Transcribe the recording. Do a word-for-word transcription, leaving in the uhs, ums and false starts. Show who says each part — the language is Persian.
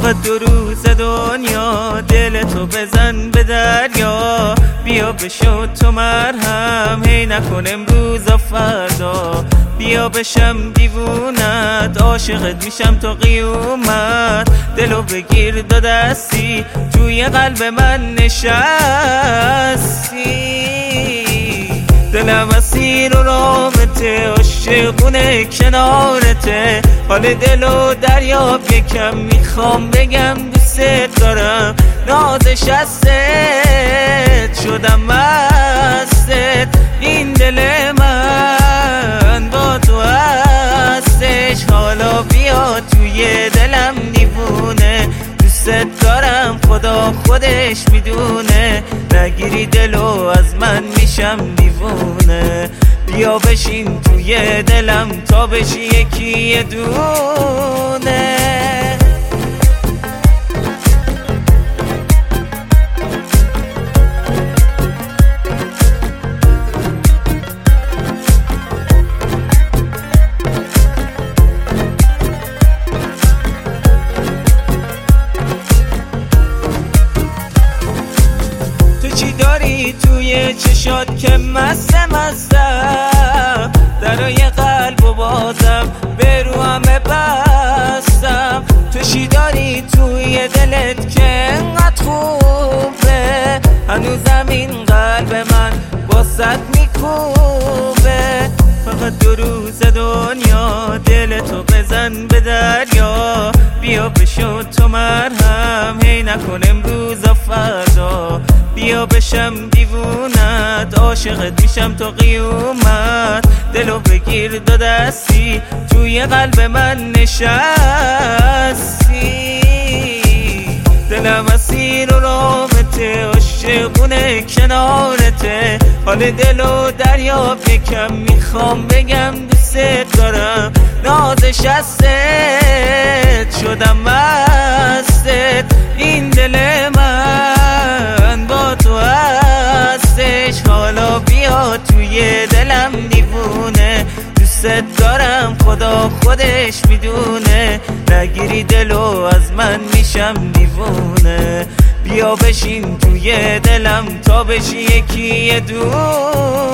Speaker 1: فقط دو روز دنیا دل تو بزن به دریا، بیا بشو تو مرهم، هی نکن امروز و فردا، بیا بشم دیوونت، عاشقت میشم تا قیومت، دلو بگیر دو دستی توی قلب من نشستی، دلم اسیر و رامته، عاشقونه کنارته، حال دلو دریاب یکم، میخوام بگم دوست دارم، نازش هستت شدم مستت، این دل من با تو هستش، حالا بیا توی دلم دیوونه، دوست دارم خدا خودش میدونه، نگیری دلو از من میشم دیوونه، بیا بشین توی دلم تا بشی یکی دونه. چی داری توی چشات که مسته مستم، درای قلب و بازم به رو همه بستم، تو چی داری توی دلت که انقدر خوبه، هنوزم این قلب من باست میکوبه، فقط دو روز دنیا دل تو بزن به دریا، بیا بشو تو مرهم، هی نکن امروز و فردا، بیا بشم دیوونت، عاشقت میشم تا قیومت، دلو بگیر دو دستی توی قلب من نشستی، دلم اسیر و رامته، عاشقونه کنارته، حال دلو دریاب یکم، میخوام بگم دوست دارم، نازش هستت شدم مستت، این دل من با تو هستش، حالا بیا توی دلم دیوونه، دوست دارم خدا خودش میدونه، نگیری دلو از من میشم دیوونه، بیا بشین توی دلم تا بشی یکی دونه.